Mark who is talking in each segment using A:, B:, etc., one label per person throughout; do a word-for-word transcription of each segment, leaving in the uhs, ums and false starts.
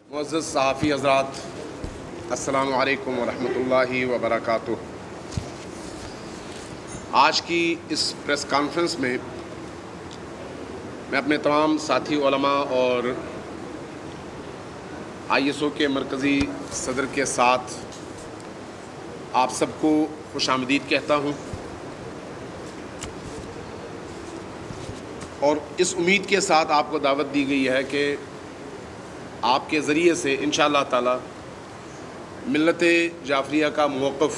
A: معزز صحافی حضرات، السلام علیکم ورحمۃ اللہ وبرکاتہ۔ آج کی اس پریس کانفرنس میں میں اپنے تمام ساتھی علماء اور آئی ایس او کے مرکزی صدر کے ساتھ آپ سب کو خوش آمدید کہتا ہوں، اور اس امید کے ساتھ آپ کو دعوت دی گئی ہے کہ آپ کے ذریعے سے انشاءاللہ تعالی ملت جعفریہ کا موقف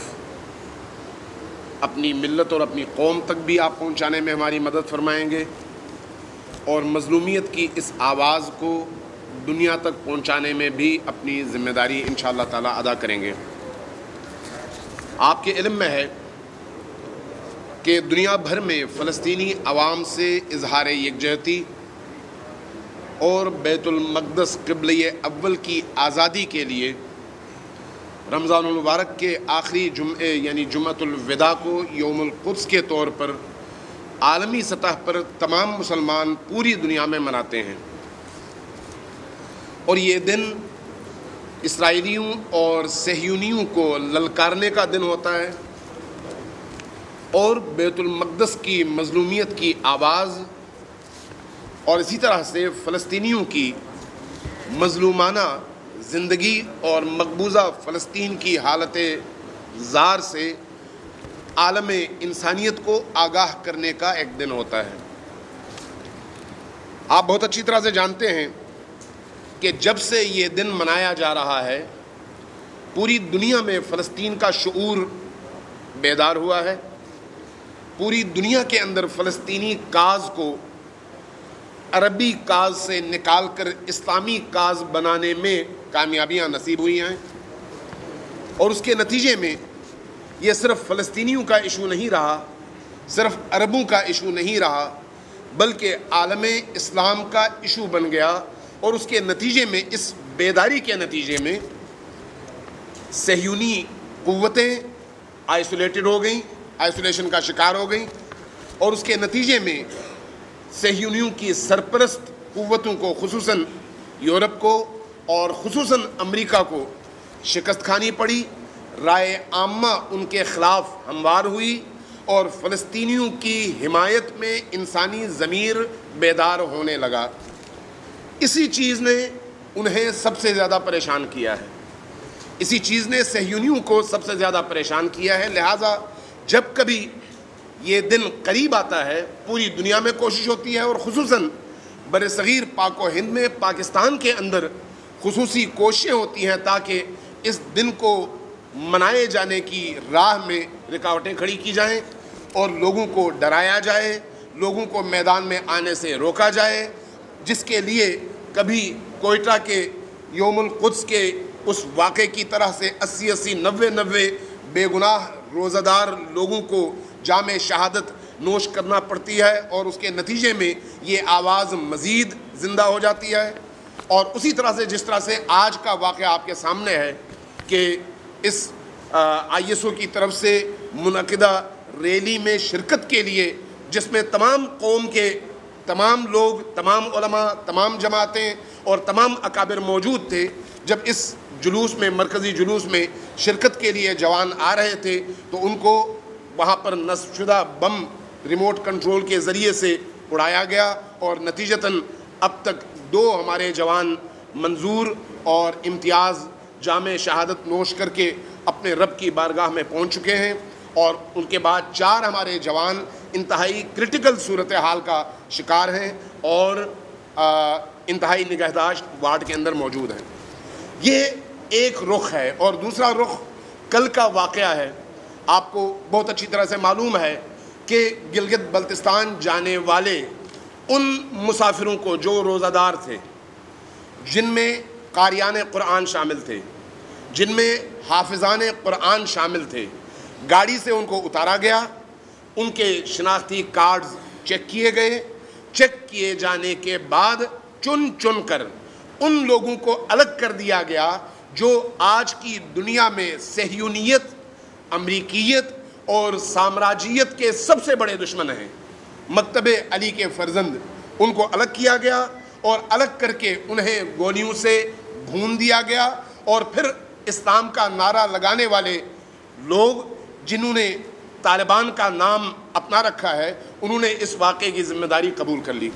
A: اپنی ملت اور اپنی قوم تک بھی آپ پہنچانے میں ہماری مدد فرمائیں گے، اور مظلومیت کی اس آواز کو دنیا تک پہنچانے میں بھی اپنی ذمہ داری انشاءاللہ تعالی ادا کریں گے۔ آپ کے علم میں ہے کہ دنیا بھر میں فلسطینی عوام سے اظہار یکجہتی اور بیت المقدس قبلہ اول کی آزادی کے لیے رمضان المبارک کے آخری جمعے یعنی جمعۃ الوداع کو یوم القدس کے طور پر عالمی سطح پر تمام مسلمان پوری دنیا میں مناتے ہیں، اور یہ دن اسرائیلیوں اور صہیونیوں کو للکارنے کا دن ہوتا ہے، اور بیت المقدس کی مظلومیت کی آواز اور اسی طرح سے فلسطینیوں کی مظلومانہ زندگی اور مقبوضہ فلسطین کی حالت زار سے عالم انسانیت کو آگاہ کرنے کا ایک دن ہوتا ہے۔ آپ بہت اچھی طرح سے جانتے ہیں کہ جب سے یہ دن منایا جا رہا ہے پوری دنیا میں فلسطین کا شعور بیدار ہوا ہے، پوری دنیا کے اندر فلسطینی کاز کو عربی کاز سے نکال کر اسلامی کاز بنانے میں کامیابیاں نصیب ہوئی ہیں، اور اس کے نتیجے میں یہ صرف فلسطینیوں کا ایشو نہیں رہا، صرف عربوں کا ایشو نہیں رہا، بلکہ عالم اسلام کا ایشو بن گیا، اور اس کے نتیجے میں اس بیداری کے نتیجے میں صہیونی قوتیں آئسولیٹڈ ہو گئیں، آئسولیشن کا شکار ہو گئیں، اور اس کے نتیجے میں صہیونیوں کی سرپرست قوتوں کو خصوصاً یورپ کو اور خصوصاً امریکہ کو شکست کھانی پڑی، رائے عامہ ان کے خلاف ہموار ہوئی، اور فلسطینیوں کی حمایت میں انسانی ضمیر بیدار ہونے لگا۔ اسی چیز نے انہیں سب سے زیادہ پریشان کیا ہے، اسی چیز نے صہیونیوں کو سب سے زیادہ پریشان کیا ہے، لہٰذا جب کبھی یہ دن قریب آتا ہے پوری دنیا میں کوشش ہوتی ہے، اور خصوصاً بر صغیر پاک و ہند میں پاکستان کے اندر خصوصی کوششیں ہوتی ہیں تاکہ اس دن کو منائے جانے کی راہ میں رکاوٹیں کھڑی کی جائیں، اور لوگوں کو ڈرایا جائے، لوگوں کو میدان میں آنے سے روکا جائے، جس کے لیے کبھی کوئٹہ کے یوم القدس کے اس واقعے کی طرح سے اسی اسی نوے نوے بے گناہ روزہ دار لوگوں کو جام شہادت نوش کرنا پڑتی ہے، اور اس کے نتیجے میں یہ آواز مزید زندہ ہو جاتی ہے۔ اور اسی طرح سے جس طرح سے آج کا واقعہ آپ کے سامنے ہے کہ اس آئی ایس او کی طرف سے منعقدہ ریلی میں شرکت کے لیے جس میں تمام قوم کے تمام لوگ، تمام علماء، تمام جماعتیں اور تمام اکابر موجود تھے، جب اس جلوس میں مرکزی جلوس میں شرکت کے لیے جوان آ رہے تھے تو ان کو وہاں پر نصب شدہ بم ریموٹ کنٹرول کے ذریعے سے اڑایا گیا، اور نتیجتاً اب تک دو ہمارے جوان منظور اور امتیاز جام شہادت نوش کر کے اپنے رب کی بارگاہ میں پہنچ چکے ہیں، اور ان کے بعد چار ہمارے جوان انتہائی کرٹیکل صورتحال کا شکار ہیں اور انتہائی نگہداشت وارڈ کے اندر موجود ہیں۔ یہ ایک رخ ہے، اور دوسرا رخ کل کا واقعہ ہے۔ آپ کو بہت اچھی طرح سے معلوم ہے کہ گلگت بلتستان جانے والے ان مسافروں کو جو روزہ دار تھے، جن میں قاریان قرآن شامل تھے، جن میں حافظان قرآن شامل تھے، گاڑی سے ان کو اتارا گیا، ان کے شناختی کارڈز چیک کیے گئے، چیک کیے جانے کے بعد چن چن کر ان لوگوں کو الگ کر دیا گیا جو آج کی دنیا میں صہیونیت، امریکیت اور سامراجیت کے سب سے بڑے دشمن ہیں۔ مکتب علی کے فرزند ان کو الگ کیا گیا، اور الگ کر کے انہیں گولیوں سے بھون دیا گیا اور پھر اسلام کا نعرہ لگانے والے لوگ جنہوں نے طالبان کا نام اپنا رکھا ہے انہوں نے اس واقعے کی ذمہ داری قبول کر لی۔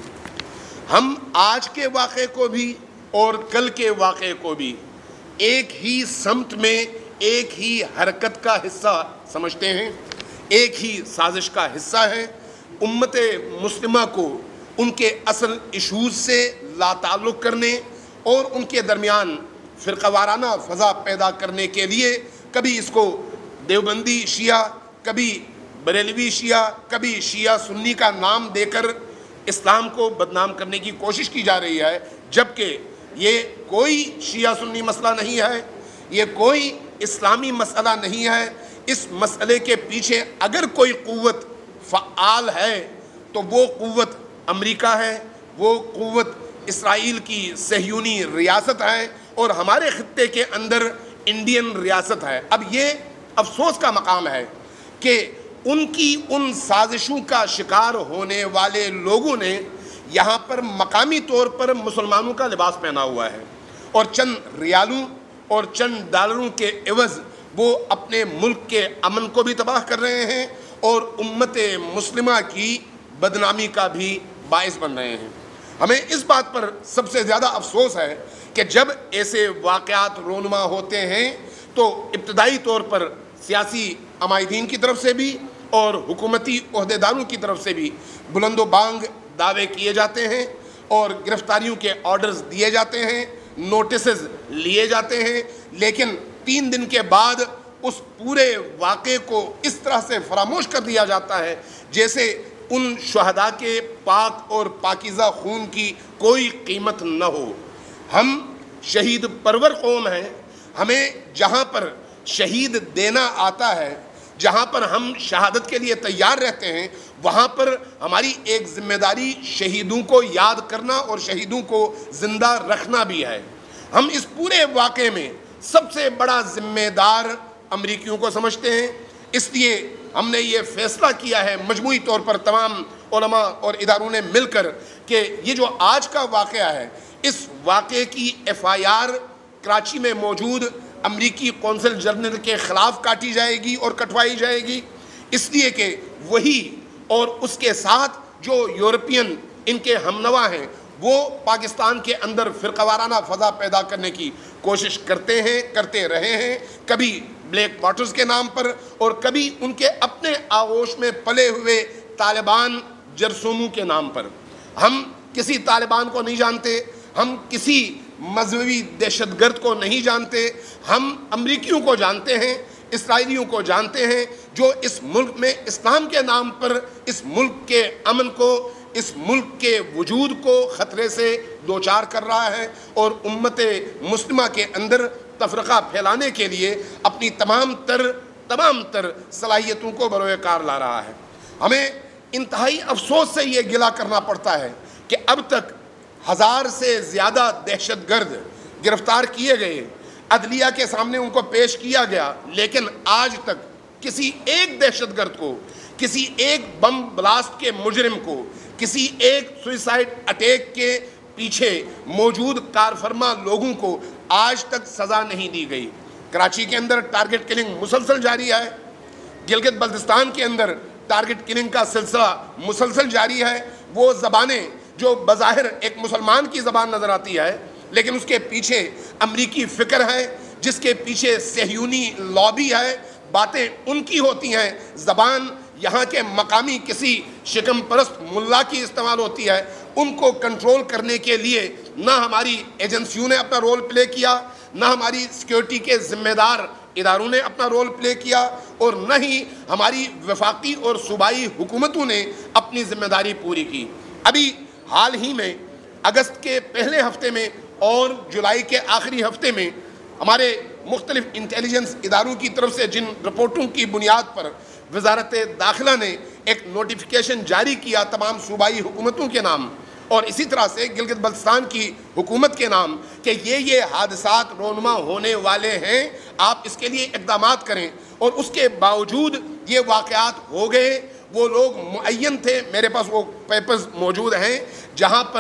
A: ہم آج کے واقعے کو بھی اور کل کے واقعے کو بھی ایک ہی سمت میں ایک ہی حرکت کا حصہ سمجھتے ہیں، ایک ہی سازش کا حصہ ہے۔ امت مسلمہ کو ان کے اصل ایشوز سے لا تعلق کرنے اور ان کے درمیان فرقہ وارانہ فضا پیدا کرنے کے لیے کبھی اس کو دیوبندی شیعہ، کبھی بریلوی شیعہ، کبھی شیعہ سنی کا نام دے کر اسلام کو بدنام کرنے کی کوشش کی جا رہی ہے، جبکہ یہ کوئی شیعہ سنی مسئلہ نہیں ہے، یہ کوئی اسلامی مسئلہ نہیں ہے۔ اس مسئلے کے پیچھے اگر کوئی قوت فعال ہے تو وہ قوت امریکہ ہے، وہ قوت اسرائیل کی صہیونی ریاست ہے اور ہمارے خطے کے اندر انڈین ریاست ہے۔ اب یہ افسوس کا مقام ہے کہ ان کی ان سازشوں کا شکار ہونے والے لوگوں نے یہاں پر مقامی طور پر مسلمانوں کا لباس پہنا ہوا ہے اور چند ریالوں اور چند ڈالروں کے عوض وہ اپنے ملک کے امن کو بھی تباہ کر رہے ہیں اور امت مسلمہ کی بدنامی کا بھی باعث بن رہے ہیں۔ ہمیں اس بات پر سب سے زیادہ افسوس ہے کہ جب ایسے واقعات رونما ہوتے ہیں تو ابتدائی طور پر سیاسی عمائدین کی طرف سے بھی اور حکومتی عہدیداروں کی طرف سے بھی بلند و بانگ دعوے کیے جاتے ہیں اور گرفتاریوں کے آرڈرز دیے جاتے ہیں، نوٹسز لیے جاتے ہیں، لیکن تین دن کے بعد اس پورے واقعے کو اس طرح سے فراموش کر دیا جاتا ہے جیسے ان شہداء کے پاک اور پاکیزہ خون کی کوئی قیمت نہ ہو۔ ہم شہید پرور قوم ہیں، ہمیں جہاں پر شہید دینا آتا ہے، جہاں پر ہم شہادت کے لیے تیار رہتے ہیں، وہاں پر ہماری ایک ذمہ داری شہیدوں کو یاد کرنا اور شہیدوں کو زندہ رکھنا بھی ہے۔ ہم اس پورے واقعے میں سب سے بڑا ذمہ دار امریکیوں کو سمجھتے ہیں، اس لیے ہم نے یہ فیصلہ کیا ہے مجموعی طور پر تمام علماء اور اداروں نے مل کر کہ یہ جو آج کا واقعہ ہے اس واقعے کی ایف آئی آر کراچی میں موجود امریکی قونصل جنرل کے خلاف کاٹی جائے گی اور کٹوائی جائے گی، اس لیے کہ وہی اور اس کے ساتھ جو یورپین ان کے ہمنوا ہیں وہ پاکستان کے اندر فرقہ وارانہ فضا پیدا کرنے کی کوشش کرتے ہیں، کرتے رہے ہیں، کبھی بلیک واٹرز کے نام پر اور کبھی ان کے اپنے آغوش میں پلے ہوئے طالبان جرثوموں کے نام پر۔ ہم کسی طالبان کو نہیں جانتے، ہم کسی مذہبی دہشت گرد کو نہیں جانتے، ہم امریکیوں کو جانتے ہیں، اسرائیلیوں کو جانتے ہیں جو اس ملک میں اسلام کے نام پر اس ملک کے امن کو، اس ملک کے وجود کو خطرے سے دوچار کر رہا ہے اور امت مسلمہ کے اندر تفرقہ پھیلانے کے لیے اپنی تمام تر تمام تر صلاحیتوں کو بروئے کار لا رہا ہے۔ ہمیں انتہائی افسوس سے یہ گلہ کرنا پڑتا ہے کہ اب تک ہزار سے زیادہ دہشت گرد گرفتار کیے گئے، عدلیہ کے سامنے ان کو پیش کیا گیا، لیکن آج تک کسی ایک دہشت گرد کو، کسی ایک بم بلاسٹ کے مجرم کو، کسی ایک سوئسائڈ اٹیک کے پیچھے موجود کارفرما لوگوں کو آج تک سزا نہیں دی گئی۔ کراچی کے اندر ٹارگٹ کلنگ مسلسل جاری ہے، گلگت بلتستان کے اندر ٹارگٹ کلنگ کا سلسلہ مسلسل جاری ہے۔ وہ زبانیں جو بظاہر ایک مسلمان کی زبان نظر آتی ہے لیکن اس کے پیچھے امریکی فکر ہے، جس کے پیچھے صہیونی لابی ہے، باتیں ان کی ہوتی ہیں، زبان یہاں کے مقامی کسی شکم پرست ملا کی استعمال ہوتی ہے۔ ان کو کنٹرول کرنے کے لیے نہ ہماری ایجنسیوں نے اپنا رول پلے کیا، نہ ہماری سیکیورٹی کے ذمہ دار اداروں نے اپنا رول پلے کیا اور نہ ہی ہماری وفاقی اور صوبائی حکومتوں نے اپنی ذمہ داری پوری کی۔ ابھی حال ہی میں اگست کے پہلے ہفتے میں اور جولائی کے آخری ہفتے میں ہمارے مختلف انٹیلیجنس اداروں کی طرف سے جن رپورٹوں کی بنیاد پر وزارت داخلہ نے ایک نوٹیفیکیشن جاری کیا تمام صوبائی حکومتوں کے نام اور اسی طرح سے گلگت بلتستان کی حکومت کے نام کہ یہ یہ حادثات رونما ہونے والے ہیں، آپ اس کے لیے اقدامات کریں، اور اس کے باوجود یہ واقعات ہو گئے۔ وہ لوگ معین تھے، میرے پاس وہ پیپرز موجود ہیں جہاں پر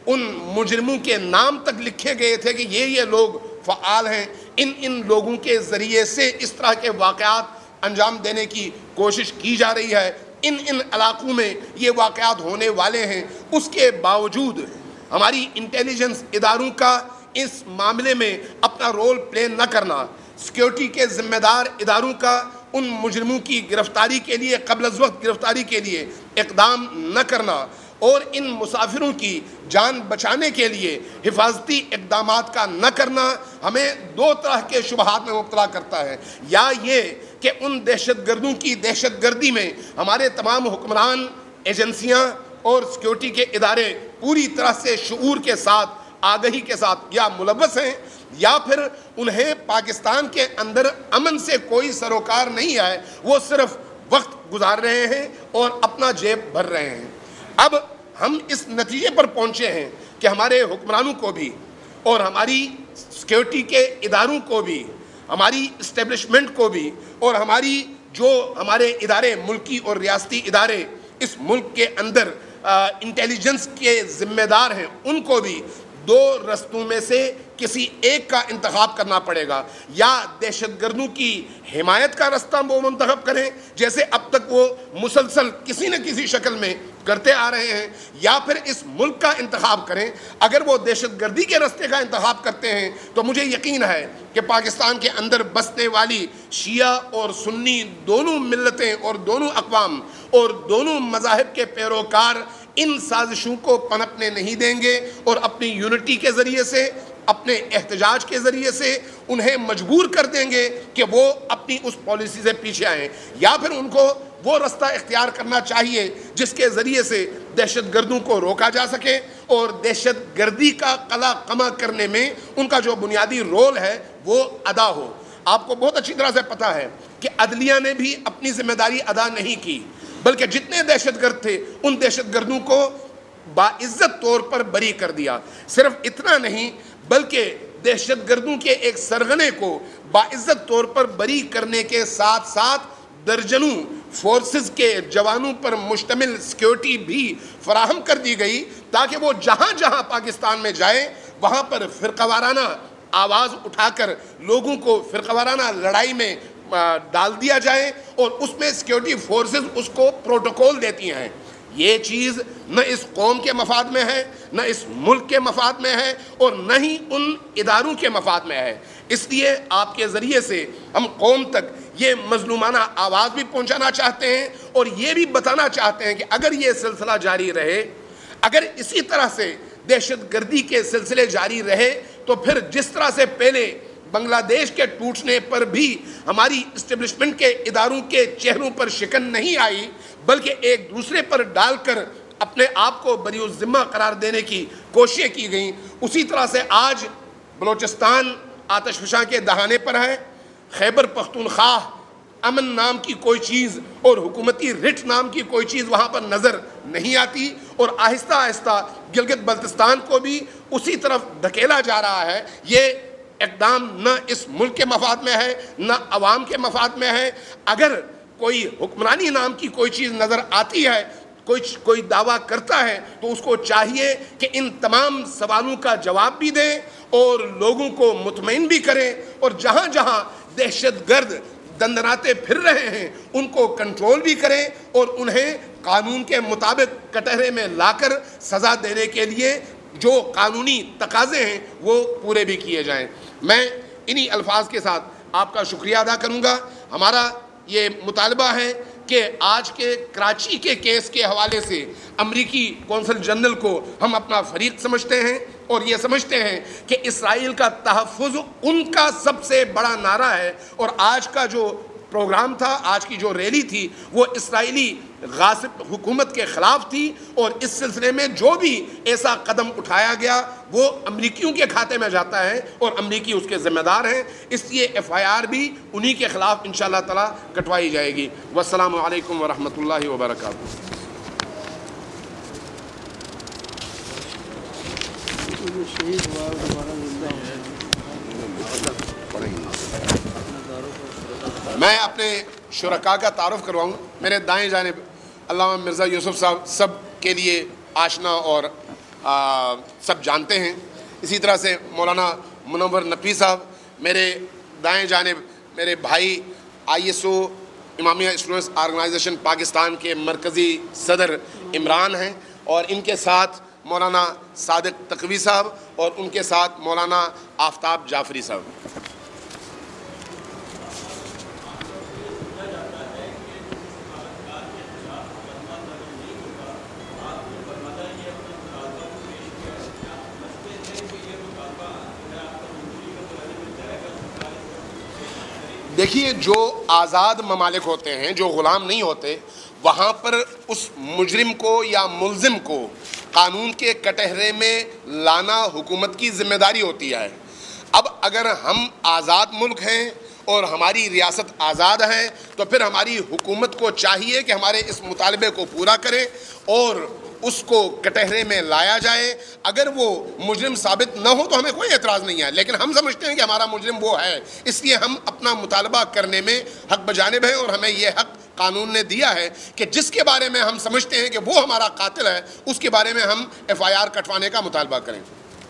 A: ان مجرموں کے نام تک لکھے گئے تھے کہ یہ یہ لوگ فعال ہیں، ان ان لوگوں کے ذریعے سے اس طرح کے واقعات انجام دینے کی کوشش کی جا رہی ہے، ان ان علاقوں میں یہ واقعات ہونے والے ہیں۔ اس کے باوجود ہماری انٹیلیجنس اداروں کا اس معاملے میں اپنا رول پلے نہ کرنا، سیکیورٹی کے ذمہ دار اداروں کا ان مجرموں کی گرفتاری کے لیے، قبل از وقت گرفتاری کے لیے اقدام نہ کرنا، اور ان مسافروں کی جان بچانے کے لیے حفاظتی اقدامات کا نہ کرنا ہمیں دو طرح کے شبہات میں مبتلا کرتا ہے۔ یا یہ کہ ان دہشت گردوں کی دہشت گردی میں ہمارے تمام حکمران، ایجنسیاں اور سیکیورٹی کے ادارے پوری طرح سے شعور کے ساتھ، آگہی کے ساتھ یا ملوث ہیں، یا پھر انہیں پاکستان کے اندر امن سے کوئی سروکار نہیں ہے، وہ صرف وقت گزار رہے ہیں اور اپنا جیب بھر رہے ہیں۔ اب ہم اس نتیجے پر پہنچے ہیں کہ ہمارے حکمرانوں کو بھی اور ہماری سیکیورٹی کے اداروں کو بھی، ہماری اسٹیبلشمنٹ کو بھی، اور ہماری جو ہمارے ادارے، ملکی اور ریاستی ادارے اس ملک کے اندر انٹیلیجنس کے ذمہ دار ہیں، ان کو بھی دو رستوں میں سے کسی ایک کا انتخاب کرنا پڑے گا۔ یا دہشت گردوں کی حمایت کا رستہ وہ منتخب کریں جیسے اب تک وہ مسلسل کسی نہ کسی شکل میں کرتے آ رہے ہیں، یا پھر اس ملک کا انتخاب کریں۔ اگر وہ دہشت گردی کے رستے کا انتخاب کرتے ہیں تو مجھے یقین ہے کہ پاکستان کے اندر بسنے والی شیعہ اور سنی دونوں ملتیں اور دونوں اقوام اور دونوں مذاہب کے پیروکار ان سازشوں کو پنپنے نہیں دیں گے، اور اپنی یونٹی کے ذریعے سے، اپنے احتجاج کے ذریعے سے انہیں مجبور کر دیں گے کہ وہ اپنی اس پالیسی سے پیچھے آئیں، یا پھر ان کو وہ رستہ اختیار کرنا چاہیے جس کے ذریعے سے دہشت گردوں کو روکا جا سکے اور دہشت گردی کا قلع قمع کرنے میں ان کا جو بنیادی رول ہے وہ ادا ہو۔ آپ کو بہت اچھی طرح سے پتہ ہے کہ عدلیہ نے بھی اپنی ذمہ داری ادا نہیں کی، بلکہ جتنے دہشت گرد تھے ان دہشت گردوں کو باعزت طور پر بری کر دیا۔ صرف اتنا نہیں بلکہ دہشت گردوں کے ایک سرغنے کو باعزت طور پر بری کرنے کے ساتھ ساتھ درجنوں فورسز کے جوانوں پر مشتمل سیکیورٹی بھی فراہم کر دی گئی، تاکہ وہ جہاں جہاں پاکستان میں جائے وہاں پر فرقہ وارانہ آواز اٹھا کر لوگوں کو فرقہ وارانہ لڑائی میں ڈال دیا جائے، اور اس میں سیکیورٹی فورسز اس کو پروٹوکول دیتی ہیں۔ یہ چیز نہ اس قوم کے مفاد میں ہے، نہ اس ملک کے مفاد میں ہے، اور نہ ہی ان اداروں کے مفاد میں ہے۔ اس لیے آپ کے ذریعے سے ہم قوم تک یہ مظلومانہ آواز بھی پہنچانا چاہتے ہیں، اور یہ بھی بتانا چاہتے ہیں کہ اگر یہ سلسلہ جاری رہے، اگر اسی طرح سے دہشت گردی کے سلسلے جاری رہے، تو پھر جس طرح سے پہلے بنگلہ دیش کے ٹوٹنے پر بھی ہماری اسٹیبلشمنٹ کے اداروں کے چہروں پر شکن نہیں آئی، بلکہ ایک دوسرے پر ڈال کر اپنے آپ کو بری الذمہ قرار دینے کی کوششیں کی گئیں، اسی طرح سے آج بلوچستان آتش فشاں کے دہانے پر ہے، خیبر پختونخوا امن نام کی کوئی چیز اور حکومتی رٹ نام کی کوئی چیز وہاں پر نظر نہیں آتی، اور آہستہ آہستہ گلگت بلتستان کو بھی اسی طرف دھکیلا جا رہا ہے۔ یہ اقدام نہ اس ملک کے مفاد میں ہے، نہ عوام کے مفاد میں ہے۔ اگر کوئی حکمرانی نام کی کوئی چیز نظر آتی ہے، کوئی کوئی دعویٰ کرتا ہے، تو اس کو چاہیے کہ ان تمام سوالوں کا جواب بھی دیں اور لوگوں کو مطمئن بھی کریں، اور جہاں جہاں دہشت گرد دندناتے پھر رہے ہیں ان کو کنٹرول بھی کریں، اور انہیں قانون کے مطابق کٹہرے میں لا کر سزا دینے کے لیے جو قانونی تقاضے ہیں وہ پورے بھی کیے جائیں۔ میں انہی الفاظ کے ساتھ آپ کا شکریہ ادا کروں گا۔ ہمارا یہ مطالبہ ہے کہ آج کے کراچی کے کیس کے حوالے سے امریکی کونسل جنرل کو ہم اپنا فریق سمجھتے ہیں، اور یہ سمجھتے ہیں کہ اسرائیل کا تحفظ ان کا سب سے بڑا نعرہ ہے، اور آج کا جو پروگرام تھا، آج کی جو ریلی تھی، وہ اسرائیلی غاصب حکومت کے خلاف تھی، اور اس سلسلے میں جو بھی ایسا قدم اٹھایا گیا وہ امریکیوں کے کھاتے میں جاتا ہے، اور امریکی اس کے ذمہ دار ہیں، اس لیے ایف آئی آر بھی انہی کے خلاف انشاءاللہ تعالی کٹوائی جائے گی۔ والسلام علیکم ورحمۃ اللہ وبرکاتہ۔ میں اپنے شرکاء کا تعارف کرواؤں۔ میرے دائیں جانب علامہ مرزا یوسف صاحب سب کے لیے آشنا اور आ, सब जानते हैं। इसी तरह से मौलाना मुनव्वर नकवी साहब, मेरे दाएं जानिब मेरे भाई I S O Imamia students organisation Pakistan के मरकज़ी सदर इमरान हैं, और इनके साथ मौलाना सादिक तकवी साहब और उनके साथ मौलाना आफ्ताब जाफरी साहब। देखिए, जो आज़ाद ममालिक होते हैं, जो ग़ुलाम नहीं होते, वहाँ पर उस मुजरिम को या मुल्ज़िम को कानून के कटहरे में लाना हुकूमत की ज़िम्मेदारी होती है। अब अगर हम आज़ाद मुल्क हैं और हमारी रियासत आज़ाद है, तो फिर हमारी हुकूमत को चाहिए कि हमारे इस मुतालबे को पूरा करे और उसको कटहरे में लाया जाए। अगर वो मुजरिम साबित न हो तो हमें कोई एतराज़ नहीं है, लेकिन हम समझते हैं कि हमारा मुजरिम वो है, इसलिए हम अपना मुतालबा करने में हक बजानिब हैं, और हमें ये हक कानून ने दिया है कि जिसके बारे में हम समझते हैं कि वो हमारा कातिल है, उसके बारे में हम एफ आई आर कटवाने का मुतालबा करें।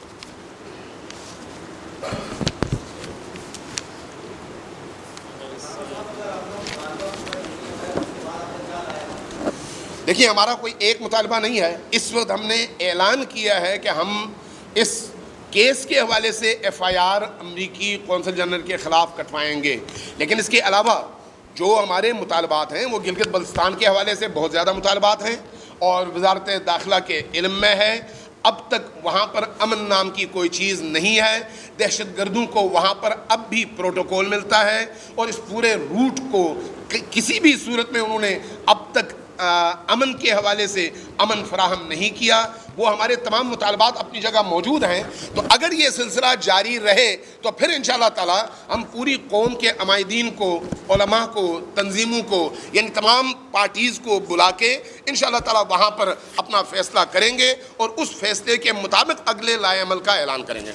A: देखिए, हमारा कोई एक मुतालबा नहीं है। इस वक्त हमने ऐलान किया है कि हम इस केस के हवाले से एफ आई आर अमरीकी कौंसल जनरल के ख़िलाफ़ कटवाएंगे, लेकिन इसके अलावा जो हमारे मुतालबात हैं वो गिलगित बल्तिस्तान के हवाले से बहुत ज़्यादा मुतालबात हैं, और वज़ारत दाखिला के इल्म में है। अब तक वहाँ पर अमन नाम की कोई चीज़ नहीं है। दहशत गर्दों को वहाँ पर अब भी प्रोटोकॉल मिलता है, और इस पूरे रूट को किसी भी सूरत में उन्होंने अब तक आ, अमन के हवाले से अमन फराहम नहीं किया। वो हमारे तमाम मुतालबात अपनी जगह मौजूद हैं। तो अगर ये सिलसिला जारी रहे तो फिर इंशाअल्लाह ताला हम पूरी कौम के अमायदीन को, उलमा को, तंजीमों को, यानी तमाम पार्टीज़ को बुला के इंशाअल्लाह ताला वहाँ पर अपना फ़ैसला करेंगे, और उस फैसले के मुताबिक अगले लाए अमल का ऐलान करेंगे।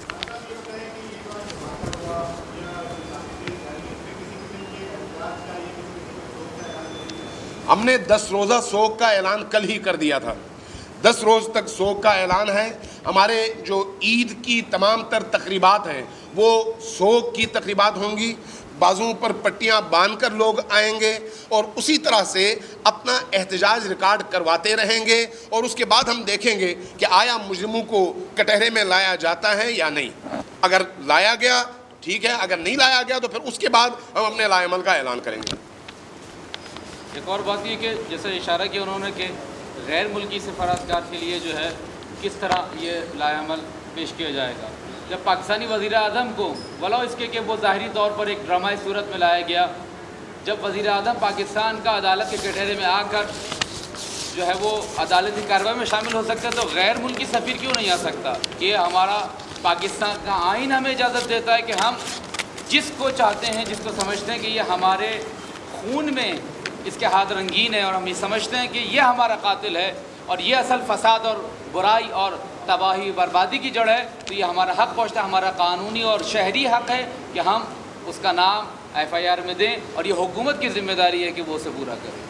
A: हमने दस रोज़ा सोग का ऐलान कल ही कर दिया था। दस रोज़ तक सोग का ऐलान है। हमारे जो ईद की तमाम तर तकरीबात हैं वो सोग की तकरीबात होंगी। बाजुओं पर पट्टियाँ बांध कर लोग आएंगे और उसी तरह से अपना एहतजाज रिकॉर्ड करवाते रहेंगे, और उसके बाद हम देखेंगे कि आया मुजरिमों को कटहरे में लाया जाता है या नहीं। अगर लाया गया ठीक है, अगर नहीं लाया गया तो फिर उसके बाद हम अपने लाएमल का ऐलान करेंगे।
B: एक और बात ये कि जैसे इशारा किया उन्होंने कि गैर मुल्की सफारतकार के लिए जो है किस तरह ये लाएमल पेश किया जाएगा। जब पाकिस्तानी वज़ीर आज़म को वलो इसके कि वो ज़ाहिरी तौर पर एक ड्रामाई सूरत में लाया गया, जब वज़ीर आज़म पाकिस्तान का अदालत के कटहरे में आकर जो है वो अदालती कार्रवाई में शामिल हो सकता है, तो गैर मुल्की सफ़ीर क्यों नहीं आ सकता? ये हमारा पाकिस्तान का आइन हमें इजाज़त देता है कि हम जिसको चाहते हैं, जिसको समझते हैं कि ये हमारे खून में इसके हाथ रंगीन है और हम ये समझते हैं कि ये हमारा कातिल है और ये असल फसाद और बुराई और तबाही बर्बादी की जड़ है, तो ये हमारा हक़ पहुँचता है, हमारा कानूनी और शहरी हक़ है कि हम उसका नाम एफ आई आर में दें, और ये हुकूमत की ज़िम्मेदारी है कि वो उसे पूरा करें।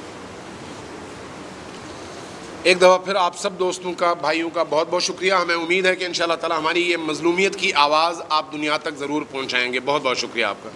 A: एक दफ़ा फिर आप सब दोस्तों का, भाइयों का बहुत बहुत शुक्रिया। हमें उम्मीद है कि इंशाअल्लाह ताला हमारी ये मज़लूमियत की आवाज़ आप दुनिया तक ज़रूर पहुँचाएँगे। बहुत बहुत शुक्रिया आपका।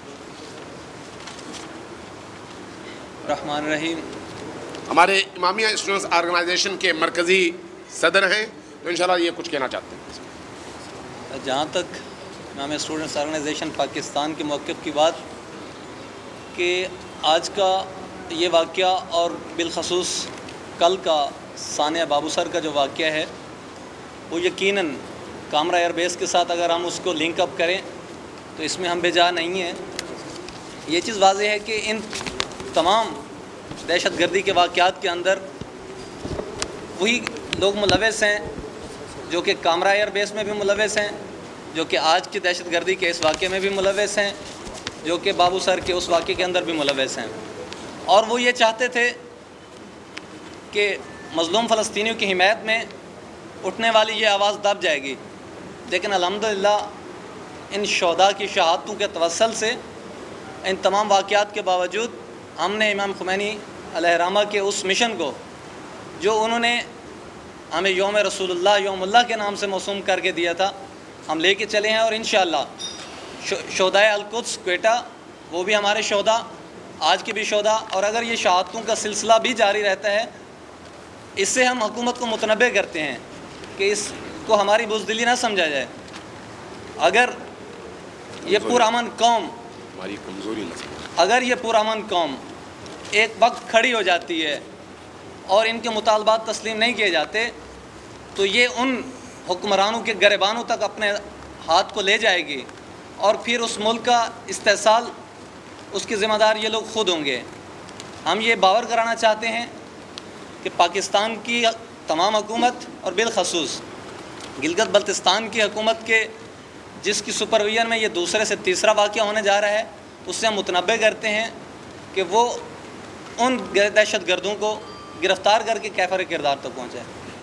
C: रहमान रहीम,
A: हमारे इमामिया स्टूडेंट्स ऑर्गेनाइजेशन के मरकज़ी सदर हैं, तो इंशाअल्लाह ये कुछ कहना चाहते हैं।
C: जहाँ तक इमामिया स्टूडेंट्स ऑर्गेनाइजेशन पाकिस्तान के मौक़िफ़ की बात कि आज का ये वाक़या और बिलखसूस कल का सानिया बाबू सर का जो वाक़या है वो यकीनन कामरा एयरबेस के साथ अगर हम उसको लिंक अप करें तो इसमें हम बेजा नहीं हैं। ये चीज़ वाज़ेह है कि इन तमाम दहशत गर्दी के वाक़यात के अंदर वही लोग मुलव्वस हैं जो कि कामरा एयरबेस में भी मुलव्वस हैं, जो कि आज की दहशत गर्दी के इस वाक़े में भी मुलव्वस हैं, जो कि बाबू सर के उस वाक़े के अंदर भी मुलव्वस हैं। और वो ये चाहते थे कि मज़लूम फ़लस्तीनियों की हिमायत में उठने वाली ये आवाज़ दब जाएगी, लेकिन अल्हम्दुलिल्लाह इन शहदा की शहादतों के तवस्सल से, इन तमाम वाक़यात के बावजूद हमने इमाम खुमैनी अलैहिर्रहमा के उस मिशन को जो उन्होंने ہمیں یوم رسول اللہ یوم اللہ کے نام سے موسوم کر کے دیا تھا، ہم لے کے چلے ہیں، اور انشاءاللہ شہدائے القدس کوئٹہ وہ بھی ہمارے شہدا، آج کے بھی شہدا، اور اگر یہ شہادتوں کا سلسلہ بھی جاری رہتا ہے، اس سے ہم حکومت کو متنبہ کرتے ہیں کہ اس کو ہماری بزدلی نہ سمجھا جائے۔ اگر یہ پرامن قوم
A: ہماری کمزوری نہ سمجھے،
C: اگر یہ پرامن قوم ایک وقت کھڑی ہو جاتی ہے اور ان کے مطالبات تسلیم نہیں کیے جاتے، تو یہ ان حکمرانوں کے گریبانوں تک اپنے ہاتھ کو لے جائے گی، اور پھر اس ملک کا استحصال، اس کی ذمہ دار یہ لوگ خود ہوں گے۔ ہم یہ باور کرانا چاہتے ہیں کہ پاکستان کی تمام حکومت اور بالخصوص گلگت بلتستان کی حکومت کے جس کی سپرویژن میں یہ دوسرے سے تیسرا واقعہ ہونے جا رہا ہے، اس سے ہم متنبہ کرتے ہیں کہ وہ ان دہشت گردوں کو گرفتار کر کے کیفر کردار تک پہنچائے۔